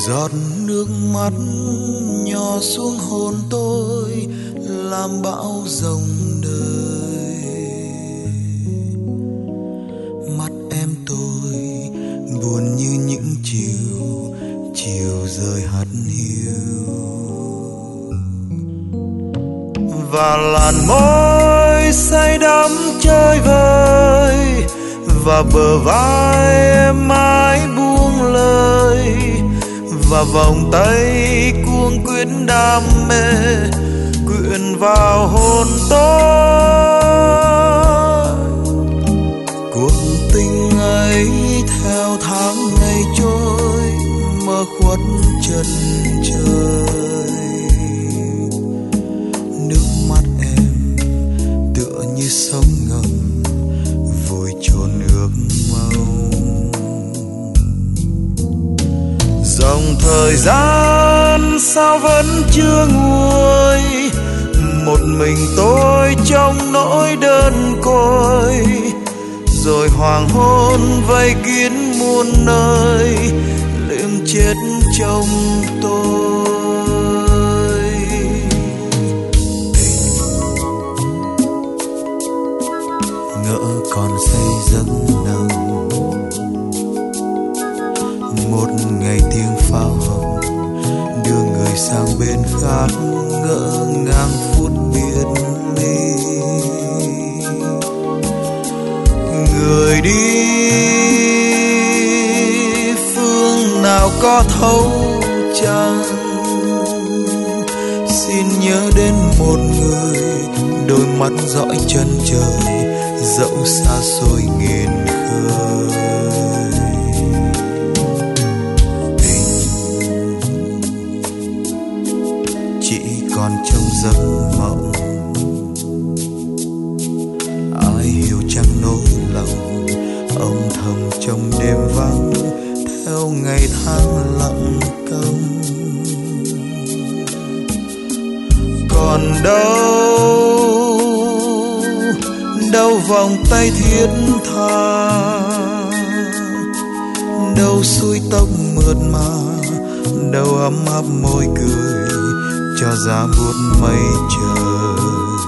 Giọt nước mắt nhỏ xuống hồn tôi, làm bão dòng đời. Mắt em tôi buồn như những chiều rơi hắt hiu, và làn môi say đắm chơi vơi, và bờ vai em mãi buông lời, và vòng tay cuống quyết đam mê quyện vào hồn tôi. Cuộc tình ấy theo tháng ngày trôi, mơ khuất chân trời. Nước mắt em tựa như sóng ngầm vùi chôn ước mong. Dòng thời gian sao vẫn chưa nguôi, một mình tôi trong nỗi đơn côi. Rồi hoàng hôn vây kín muôn nơi, liệm chết trong tôi. Tình ngỡ còn say giấc nào, một ngày tiếng pháo hồng đưa người sang bên khác, ngỡ ngàng phút biệt ly. Người đi phương nào có thấu chăng, xin nhớ đến một người, đôi mắt dõi chân trời dẫu xa xôi nghìn khơi. Còn trong giấc mộng, ai hiểu chẳng nỗi lòng âm thầm trong đêm vắng, theo ngày tháng lặng câm. Còn đâu vòng tay thiết tha, đâu xuôi tóc mượt mà, đâu ấm áp môi cười cho giá buốt mây trời.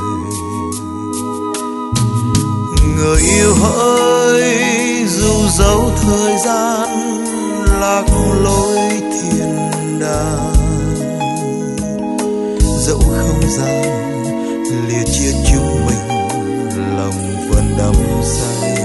Người yêu hỡi, dù dấu thời gian lạc lối thiên đàng, dẫu không gian lìa chia chúng mình, lòng vẫn đắm say.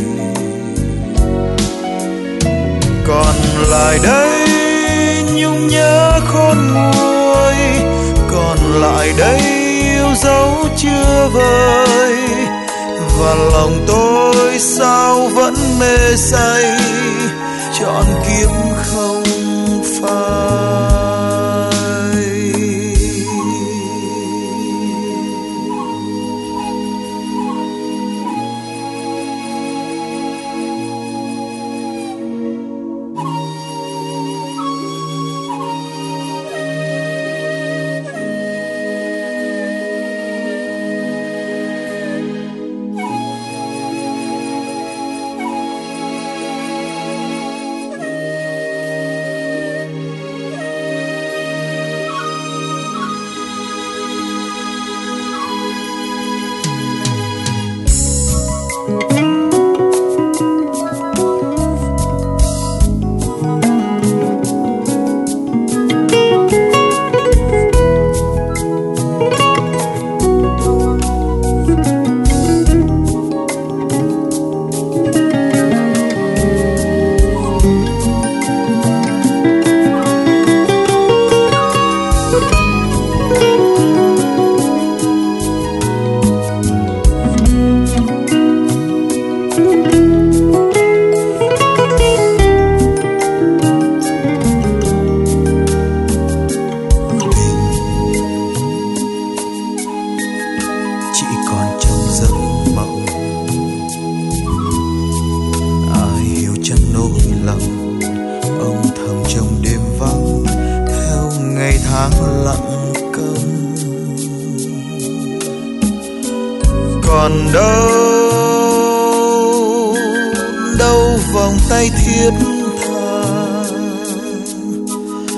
Còn lại đây nhung nhớ khôn nguôi, còn lại đây yêu dấu chưa vơi, và lòng tôi sao vẫn mê say, trọn kiếp không phai. tháng lặng câm. Còn đâu vòng tay thiết tha,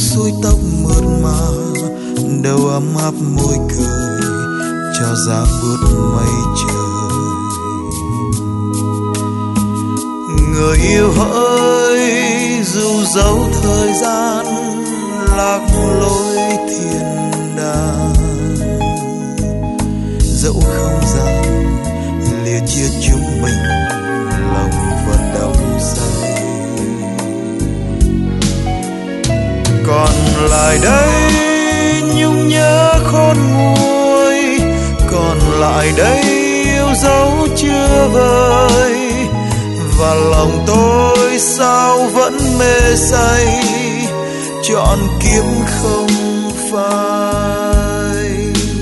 xuôi tóc mượt mà, đầu ấm áp môi cười cho giá buốt mây trời. Người yêu hỡi, dù dấu thời gian lạc lối thiên đàng, dẫu không gian lìa chia chúng mình, lòng vẫn đong say. Còn lại đây nhung nhớ khôn nguôi, còn lại đây yêu dấu chưa vơi, và lòng tôi sao vẫn mê say, trọn kiếp không phai.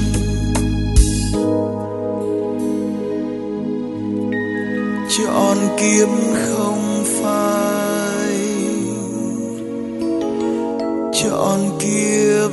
Trọn kiếp không phai, trọn kiếp